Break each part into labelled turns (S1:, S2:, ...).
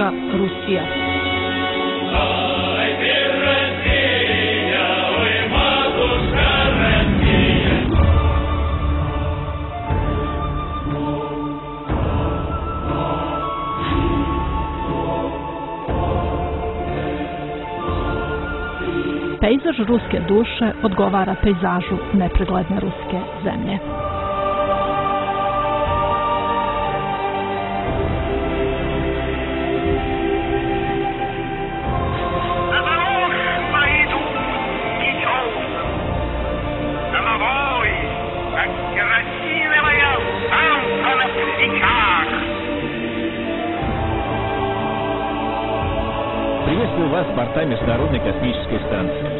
S1: Matuška Rusija. Pejzaž ruske duše odgovara pejzažu nepregledne ruske zemlje.
S2: Приветствую вас с борта Международной космической станции.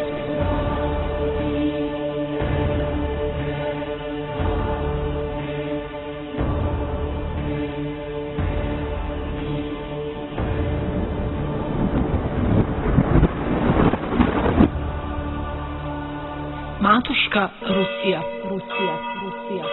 S1: Matuška Rusija, Rusija, Rusija.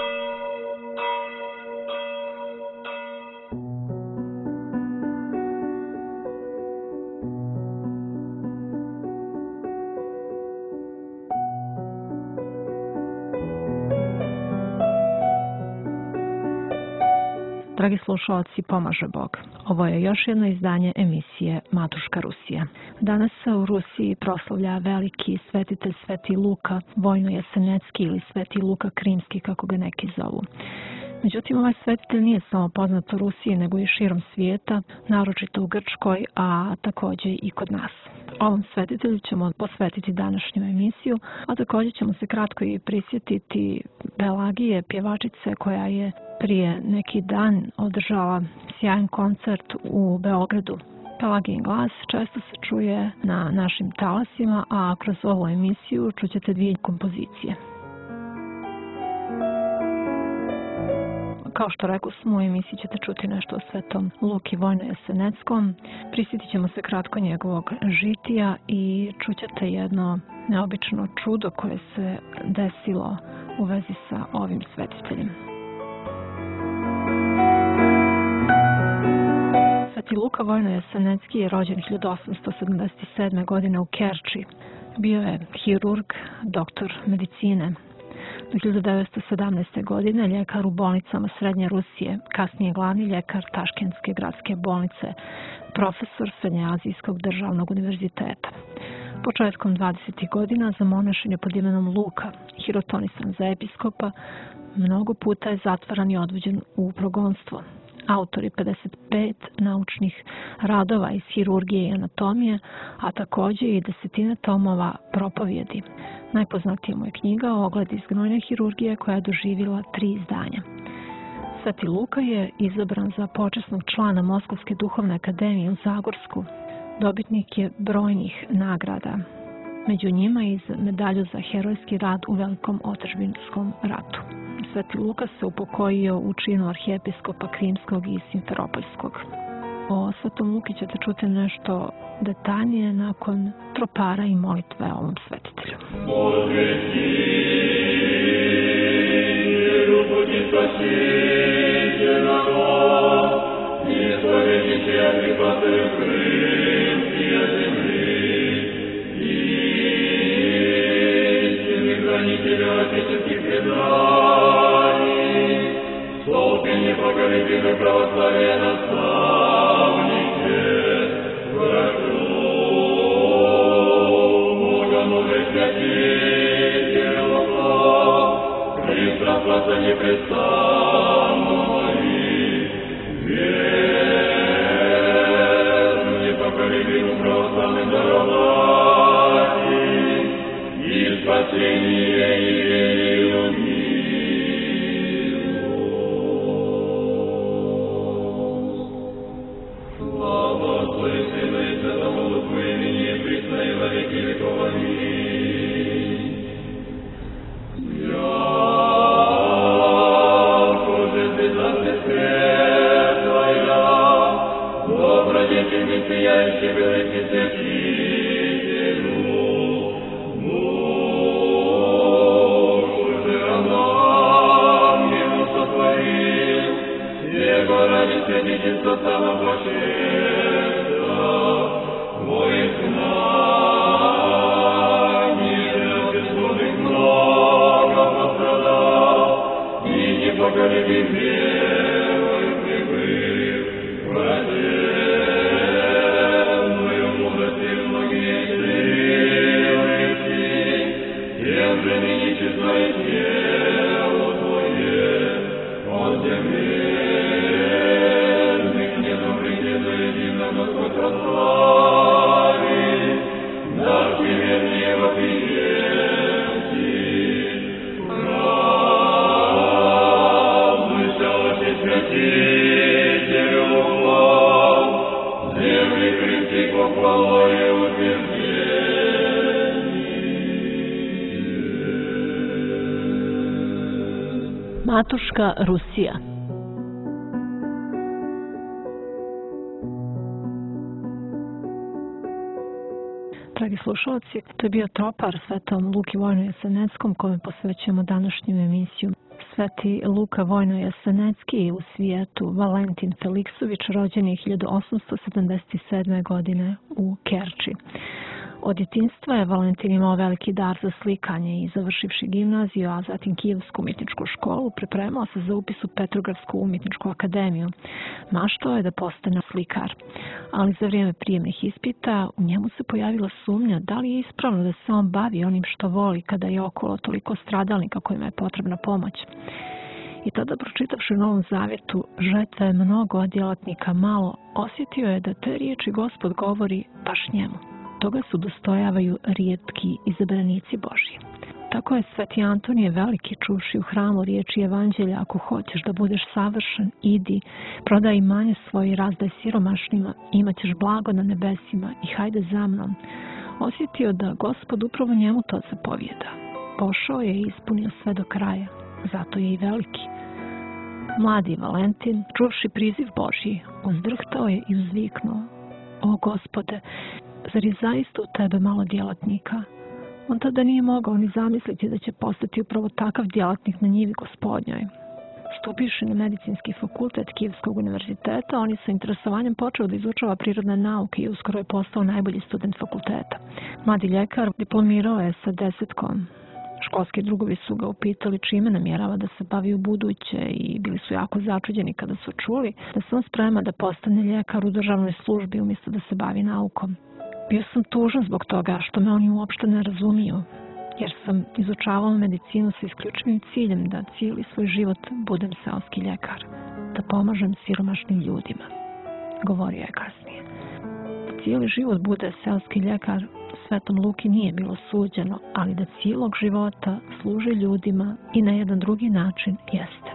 S1: Dragi slušalci, pomaže Bog. Ovo je još jedno izdanje emisije Matuška Rusija. Danas se u Rusiji proslavlja veliki svetitelj Sveti Luka, Vojno-Jesenecki ili Sveti Luka Krimski, kako ga neki zovu. Međutim, ovaj svetitelj nije samo poznat u Rusiji, nego i širom svijeta, naročito u Grčkoj, a također i kod nas. Ovom svetitelju ćemo posvetiti današnju emisiju, a također ćemo se kratko i prisjetiti Pelagije, pjevačice koja je prije neki dan održala sjajan koncert u Beogradu. Pelagijin glas često se čuje na našim talasima, a kroz ovu emisiju čućete dvije kompozicije. Kao što rekao smo, u emisiji ćete čuti nešto o Svetom Luki Vojno-Jeseneckom. Prisjetit ćemo se kratko njegovog žitija i čućete jedno neobično čudo koje se desilo u vezi sa ovim svetiteljem. Sveti Luka Vojno-Jesenecki je rođen 1877. godine u Kerči. Bio je hirurg, doktor medicine. Do 1917. godine ljekar u bolnicama Srednje Rusije, kasnije glavni ljekar Taškentske gradske bolnice, profesor Srednjeazijskog državnog univerziteta. Početkom 20. godina zamonešen je pod imenom Luka, hirotonisan za episkopa, mnogo puta je zatvaran i odvođen u progonstvo. Autor je 55 naučnih radova iz hirurgije i anatomije, a također i desetine tomova propovjedi. Najpoznatija mu je knjiga Ogled iz gnojne hirurgije koja je doživjela 3 izdanja. Sveti Luka je izabran za počasnog člana Moskovske duhovne akademije u Zagorsku. Dobitnik je brojnih nagrada. Među njima i medalju za herojski rad u Velikom otadžbinskom ratu. Sveti Luka se upokojio u činu arhijepiskopa Krimskog i Simferopolskog. O Svetom Luki ćete čuti nešto detaljnije nakon tropara i molitve o ovom svetitelju.
S3: Святительство самоблаченства,
S1: Matuška Rusija. Dragi slušalci, to je bio tropar Svetom Luki Vojno-Jeseneckom kome posvećujemo današnju emisiju. Sveti Luka Vojno-Jesenecki u svijetu Valentin Feliksović, rođen je 1877. godine u Kerči. Od djetinjstva je Valentin imao veliki dar za slikanje i završivši gimnaziju, a zatim Kijevsku umjetničku školu, pripremao se za upis u Petrogradsku umjetničku akademiju. Maštao je da postane slikar, ali za vrijeme prijemnih ispita u njemu se pojavila sumnja da li je ispravno da se on bavi onim što voli kada je okolo toliko stradalnika kojima je potrebna pomoć. I tada, pročitavši u Novom Zavjetu žrtve je mnogo, a djelatnika malo, osjetio je da te riječi Gospod govori baš njemu. Toga se udostojavaju rijetki izabranici Božji. Tako je sveti Antonije Veliki čuvši u hramu riječi Evanđelja: ako hoćeš da budeš savršen, idi, prodaj imanje svoje i razdaj siromašnima, imat ćeš blago na nebesima i hajde za mnom. Osjetio da Gospod upravo njemu to zapovijeda. Pošao je i ispunio sve do kraja, zato je i veliki. Mladi Valentin, čuvši priziv Božji, uzdrhtao je i uzviknuo: o Gospode, zar je zaista u tebe malo djelatnika? On tada nije mogao ni zamisliti da će postati upravo takav djelatnik na njivi Gospodnjoj. Stupivši na medicinski fakultet Kijevskog univerziteta, on je sa interesovanjem počeo da izučava prirodne nauke i uskoro je postao najbolji student fakulteta. Mladi ljekar diplomirao je sa 10. Školski drugovi su ga upitali čime namjerava da se bavi u buduće i bili su jako začuđeni kada su čuli da se on sprema da postane ljekar u državnoj službi umjesto da se bavi naukom. Bio sam tužan zbog toga što me oni uopšte ne razumiju, jer sam izučavao medicinu sa isključivim ciljem da cijeli svoj život budem seoski ljekar, da pomažem siromašnim ljudima, govorio je kasnije. Da cijeli život bude seoski ljekar Svetom Luki nije bilo suđeno, ali da cijelog života služi ljudima i na jedan drugi način jeste.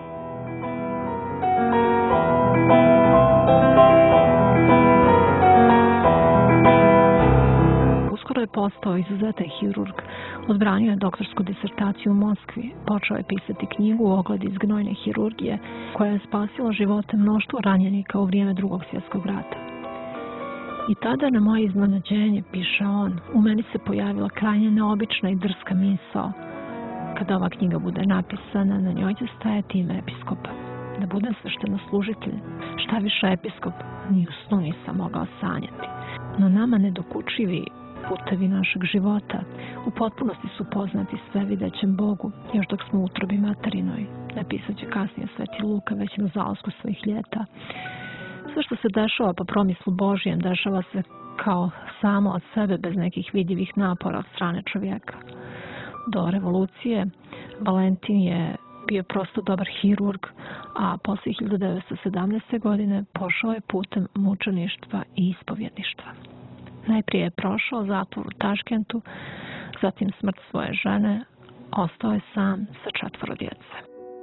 S1: Uskoro je postao izuzetan hirurg, odbranio je doktorsku disertaciju u Moskvi, počeo je pisati knjigu Ogled iz gnojne hirurgije, koja je spasila živote mnoštvo ranjenika u vrijeme Drugog svjetskog rata. I tada, na moje iznenađenje, piše on, u meni se pojavila krajnje neobična i drska misao. Kada ova knjiga bude napisana, na njoj će stajati ime episkopa, da budem sveštenoslужitelj. Šta više episkop, ni u snu nisam mogao sanjati. No nama nedokučivi putevi našeg života u potpunosti su poznati svevidećem Bogu, još dok smo u utrobi materinoj, napisat će kasnije sveti Luka već na zalasku svojih ljeta. Sve što se dešava po promislu Božjem, dešava se kao samo od sebe bez nekih vidljivih napora od strane čovjeka. Do revolucije Valentin je bio prosto dobar hirurg, a poslije 1917. godine pošao je putem mučeništva i ispovjedništva. Najprije je prošao zatvor u Taškentu, zatim smrt svoje žene, ostao je sam sa 4 djece.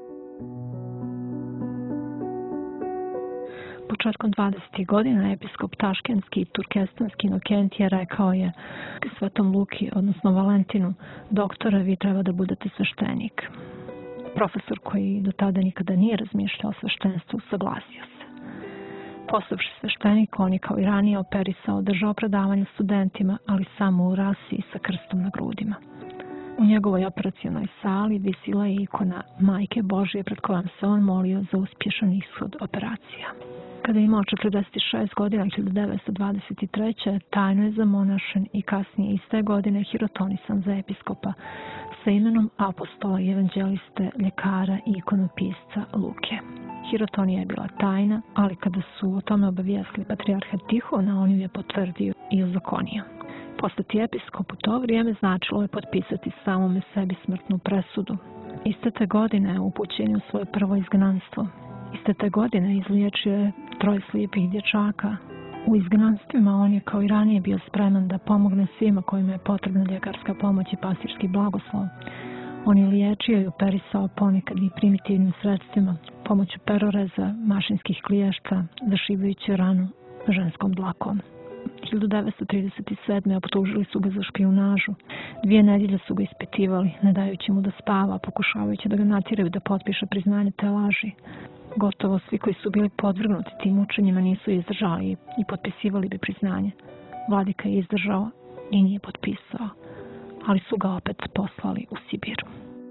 S1: Početkom 20. godina episkop Taškentski i Turkestanski Inokentije rekao je Svetom Luki, odnosno Valentinu: doktore, vi treba da budete sveštenik. Profesor koji do tada nikada nije razmišljao o sveštenstvu saglasio se. Postavši sveštenik, on je kao i ranije operisao, držao predavanje studentima, ali samo u rasi i sa krstom na grudima. U njegovoj operacionoj sali visila je ikona Majke Božje pred kojom se on molio za uspješan ishod operacija. Kada je imao 46 godina, 1923. tajno je zamonašen i kasnije iste godine hirotonisan za episkopa sa imenom apostola i evanđeliste, ljekara i ikonopisca Luke. Hirotonija je bila tajna, ali kada su o tome obavijestili patrijarha Tihona, on ju je potvrdio i ozakonio. Postati episkop u to vrijeme značilo je potpisati samome sebi smrtnu presudu. Iste te godine upućen je u svoje prvo izgnanstvo. Iste te godine izliječio je 3 slijepih dječaka. U izgnanstvima on je kao i ranije bio spreman da pomogne svima kojima je potrebna ljekarska pomoć i pastirski blagoslov. On je liječio i operisao ponekad i primitivnim sredstvima, pomoću peroreza, mašinskih kliješta, zašivajući ranu ženskom dlakom. 1937. optužili su ga za špijunažu. 2 nedelje su ga ispitivali, ne dajući mu da spava, pokušavajući da ga natjeraju da potpiše priznanje te laži. Gotovo svi koji su bili podvrgnuti tim mučenjima nisu izdržali i potpisivali bi priznanje. Vladika je izdržao i nije potpisao, ali su ga opet poslali u Sibir.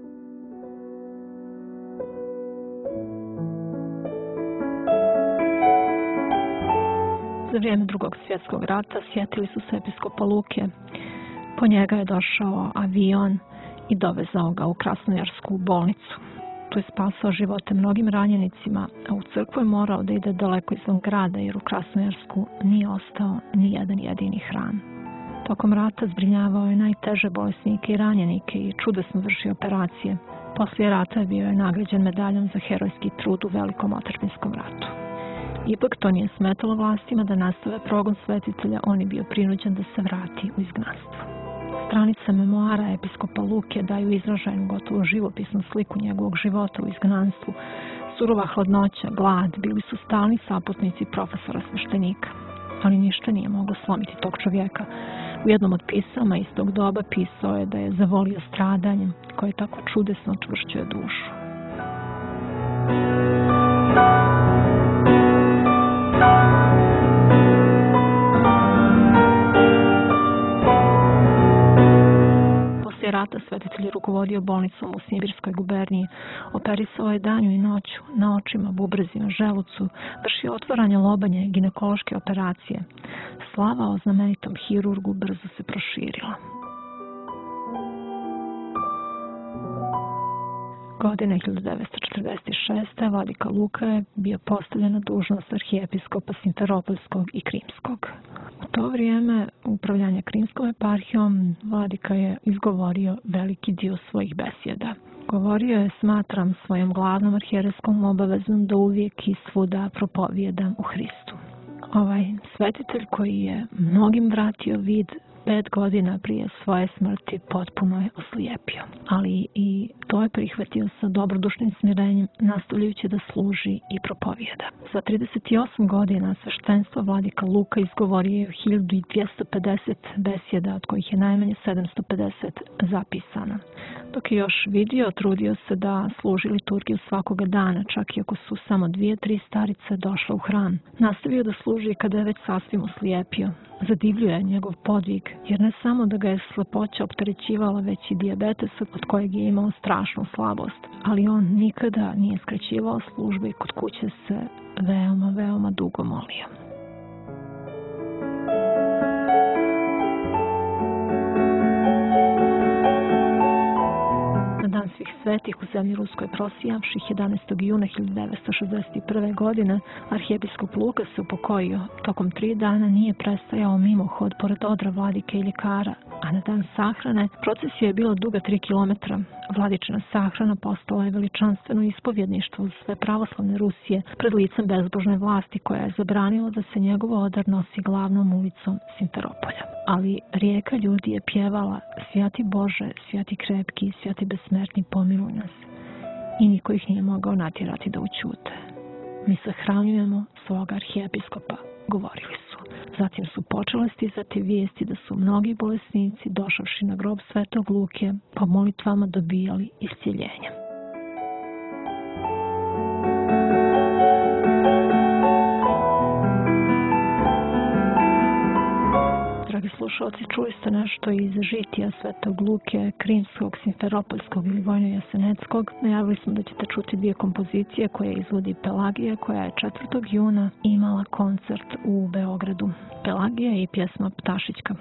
S1: Za vrijeme Drugog svjetskog rata sjetili su se episkopa Luke. Po njega je došao avion i dovezao ga u Krasnojarsku bolnicu. Tu je spasao živote mnogim ranjenicima, a u crkvu je morao da ide daleko izvan grada jer u Krasnojarsku nije ostao ni jedan jedini hram. Tokom rata zbrinjavao je najteže bolesnike i ranjenike i čudesno vršio operacije. Poslije rata bio je nagrađen medaljom za herojski trud u Velikom otadžbinskom ratu. Ipak to nije smetalo vlastima da nastave progon svetitelja, on je bio prinuđen da se vrati u izgnanstvo. Stranice memoara episkopa Luke daju izražajnu, gotovo živopisnu sliku njegovog života u izgnanstvu. Surova hladnoća, glad bili su stalni saputnici profesora sveštenika, ali ništa nije moglo slomiti tog čovjeka. U jednom od pisama iz tog doba pisao je da je zavolio stradanjem koje tako čudesno čvršćuje dušu. Poslije rata svetitelj je rukovodio bolnicom u Sibirskoj guberniji, operisao je danju i noću, na očima, bubrezima, želucu, vršio otvaranje lobanje, ginekološke operacije. Slava o znamenitom hirurgu brzo se proširila. Godine 1946. Vladika Luka je bio postavljen na dužnost arhijepiskopa Simferopolskog i Krimskog. U to vrijeme upravljanja Krimskom eparhijom Vladika je izgovorio veliki dio svojih besjeda. Govorio je: smatram svojom glavnom arhijerejskom obavezom da uvijek i svuda propovijedam u Hristu. Ovaj svetitelj koji je mnogim vratio vid 5 godina prije svoje smrti potpuno je oslijepio, ali i to je prihvatio sa dobrodušnim smirenjem, nastavljajući da služi i propovijeda. Za 38 godina sveštenstvo Vladika Luka izgovorio je 1250 besjeda, od kojih je najmanje 750 zapisano. Dok je još vidio, trudio se da služi liturgiju svakoga dana, čak i ako su samo 2-3 starice došle u hram. Nastavio da služi kada je već sasvim oslijepio. Zadivljuje njegov podvig, jer ne samo da ga je slepoća opterećivala, već i dijabetes od kojeg je imao strašnu slabost, ali on nikada nije skraćivao službe i kod kuće se veoma dugo molio. Dan svih svetih u zemlji Ruskoj prosijavših 11. juna 1961. godine arhijepiskop Luka se upokojio. Tokom 3 dana nije prestajao mimohod pored odra vladike i ljekara, a na dan sahrane procesija je bila duga 3 km. Vladičina sahrana postala je veličanstveno ispovjedništvo za sve pravoslavne Rusije pred licem bezbožne vlasti koja je zabranila da se njegov odar nosi glavnom ulicom Simferopolja. Ali rijeka ljudi je pjevala: svjati Bože, svjati krepki, svjati besmrtni, pomiluj nas. I niko ih nije mogao natjerati da ućute. Mi sahranjujemo svoga arhijepiskopa, govorili su. Zatim su počele stizati vijesti da su mnogi bolesnici, došavši na grob Svetog Luke, po molitvama dobijali iscjeljenje. Dragi slušalci, čuli ste nešto iz žitija Svetog Luke, Krimskog, Simferopolskog ili Vojno-Jaseneckog. Najavili smo da ćete čuti 2 kompozicije koje izvodi Pelagija, koja je 4. juna imala koncert u Beogradu. Pelagija i pjesma Ptašićka.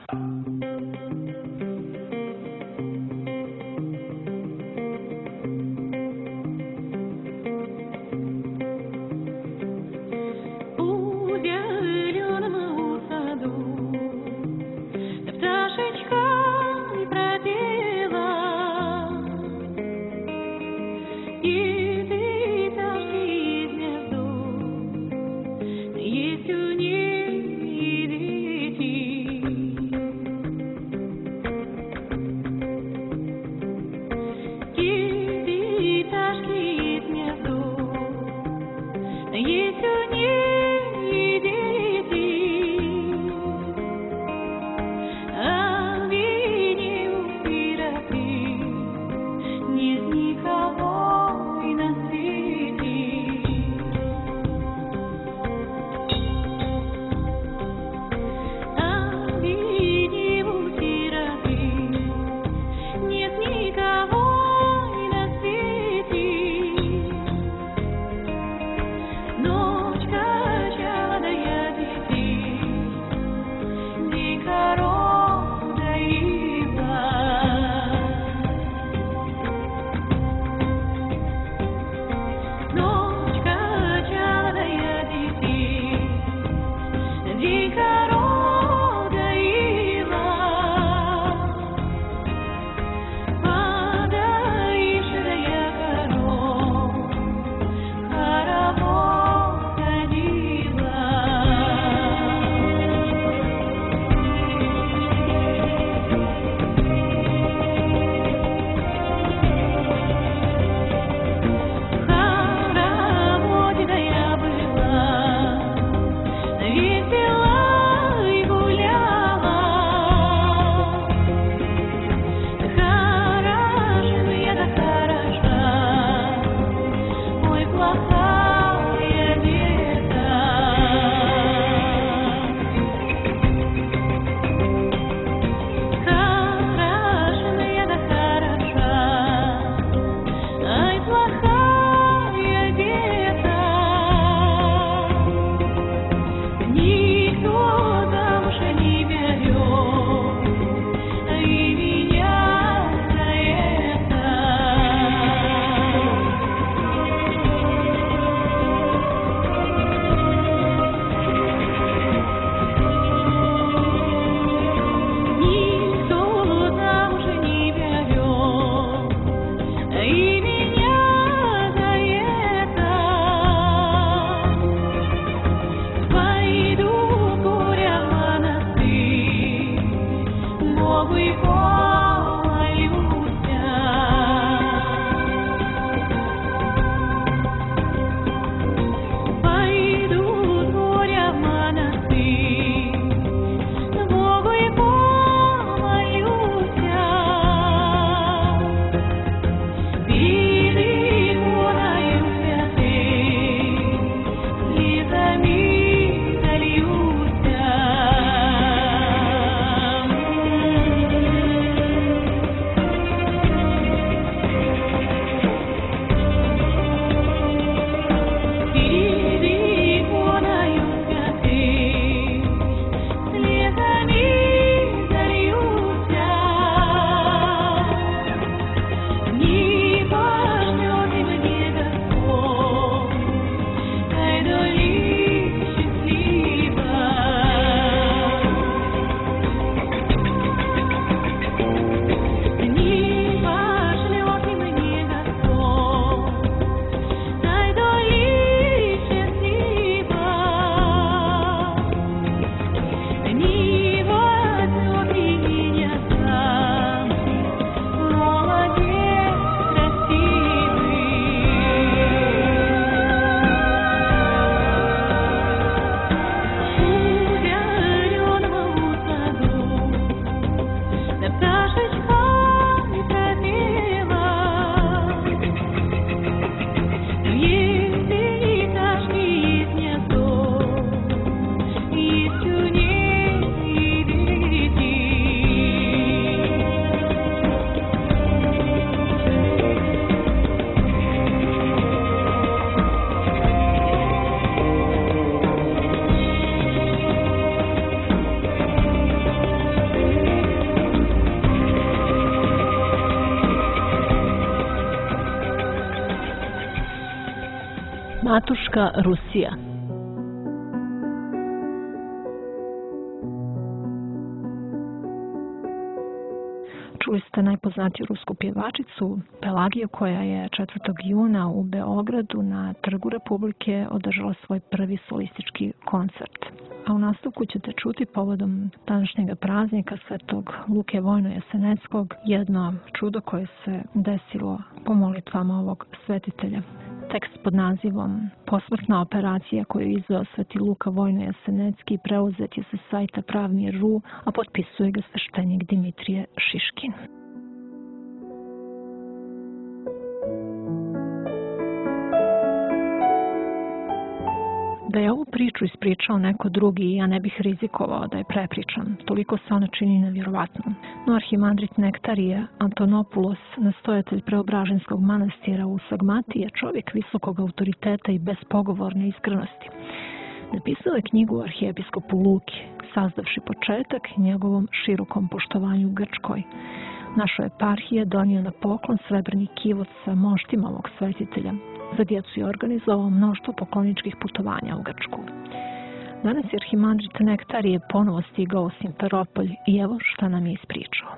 S3: Есть у них
S1: Matuška Rusija. Čuli ste najpoznatiju rusku pjevačicu Pelagiju koja je 4. juna u Beogradu na Trgu Republike održala svoj prvi solistički koncert. A u nastavku ćete čuti povodom današnjeg praznika Svetog Luke Vojno-Jeseneckog jedno čudo koje se desilo po molitvama ovog svetitelja. Tekst pod nazivom Posmrtna operacija koju je izveo Sveti Luka Vojno-Jesenecki preuzet je sa sajta Pravmir.ru, a potpisuje ga sveštenik Dimitrije Šiškin. Da je ovu priču ispričao neko drugi, ja ne bih rizikovao da je prepričam. Toliko se ona čini nevjerovatnom. No arhimandrit Nektarije Antonopoulos, nastojatelj Preobraženskog manastira u Sagmati, je čovjek visokog autoriteta i bespogovorne iskrenosti. Napisao je knjigu o arhijepiskopu Luki, sazdavši početak njegovom širokom poštovanju u Grčkoj. Našoj eparhiji je donio na poklon srebrni kivot sa moštima ovog svetitelja. Za djecu je organizovao mnoštvo pokloničkih putovanja u Grčku. Danas je arhimandrit Nektarije ponovo stigao u Simferopolj i evo šta nam je ispričao.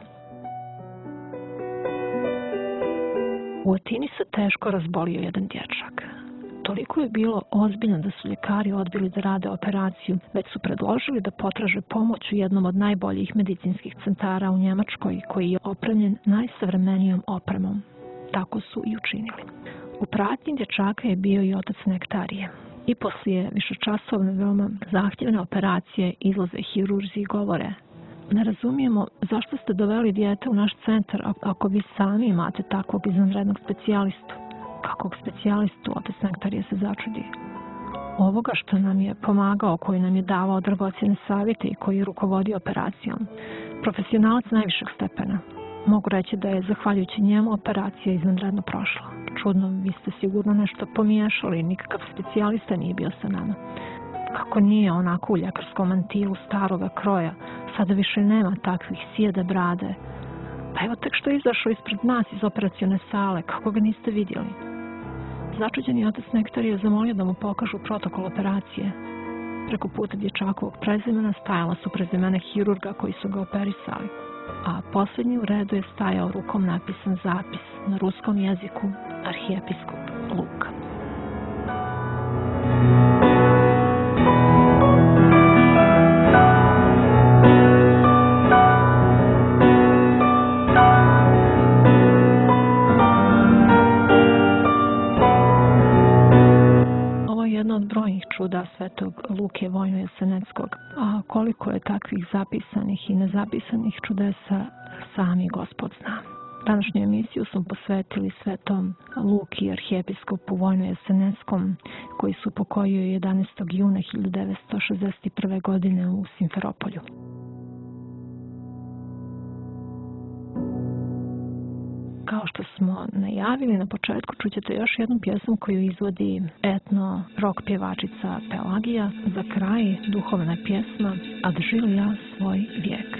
S1: U Atini se teško razbolio jedan dječak. Toliko je bilo ozbiljno da su ljekari odbili da rade operaciju, već su predložili da potraže pomoć u jednom od najboljih medicinskih centara u Njemačkoj, koji je opremljen najsavremenijom opremom. Tako su i učinili. U pratnji dječaka je bio i otac Nektarije. I poslije višečasovne veoma zahtjevne operacije izlaze hirurzi i govore: ne razumijemo zašto ste doveli dijete u naš centar ako vi sami imate takvog izvanrednog specijalistu. Kakvog specijalistu? Otac Nektarije se začudi. Ovoga što nam je pomagao, koji nam je davao dragocjene savjete i koji je rukovodio operacijom. Profesionalac najvišeg stepena. Mogu reći da je zahvaljujući njemu operacija izvanredno prošla. Čudno, vi ste sigurno nešto pomiješali, nikakav specijalista nije bio sa nama. Kako nije onako u ljekarskom mantilu staroga kroja, sada više nema takvih sjede brade. Pa evo tek što je izašao ispred nas iz operacione sale, kako ga niste vidjeli? Začuđeni otac Nektarije zamolio da mu pokažu protokol operacije. Preko puta dječakovog prezimena stajala su prezimena hirurga koji su ga operisali, a posljednji u redu je stajao rukom napisan zapis na ruskom jeziku arhijepiskop Luka. Ovo je jedno od brojnih čuda Svetog Luke Vojno-Jeseneckog, a koliko je takvih zapisanih i nezapisanih čudesa sami Gospod zna. Današnju emisiju smo posvetili Svetom Luki, arhijepiskopu Vojno-Jeseneckom, koji su pokojio 11. juna 1961. godine u Simferopolju. Kao što smo najavili na početku, čućete još jednu pjesmu koju izvodi etno rock pjevačica Pelagija. Za kraj duhovna pjesma Ad žil ja svoj vijek.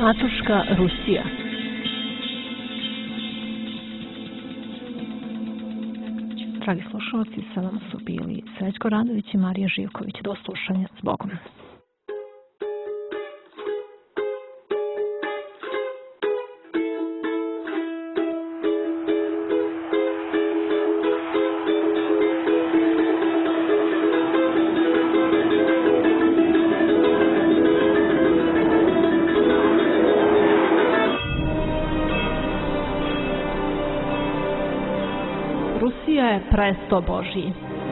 S1: Matuška Rusija. Dragi slušalci, sa vama su bili Srećko Radović i Marija Živković. Do slušanja, s Bogom. Rusija je presto Božji.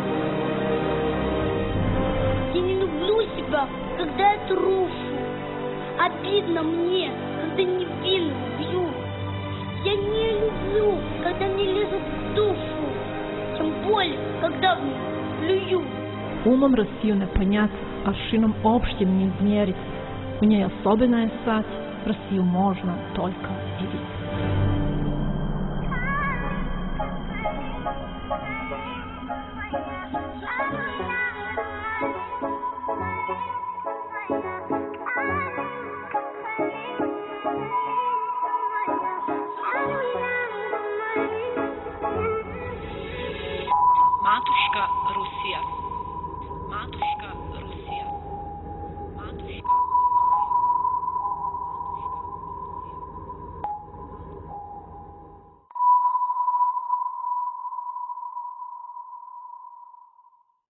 S3: Я не люблю себя, когда я трушу. Обидно мне, когда невинных бьют. Я не люблю, когда мне лезут в душу. Тем более, когда в меня плюют.
S1: Умом Россию не понять, аршином общим не измерить. У ней особенная стать, Россию можно только видеть.
S4: Матушка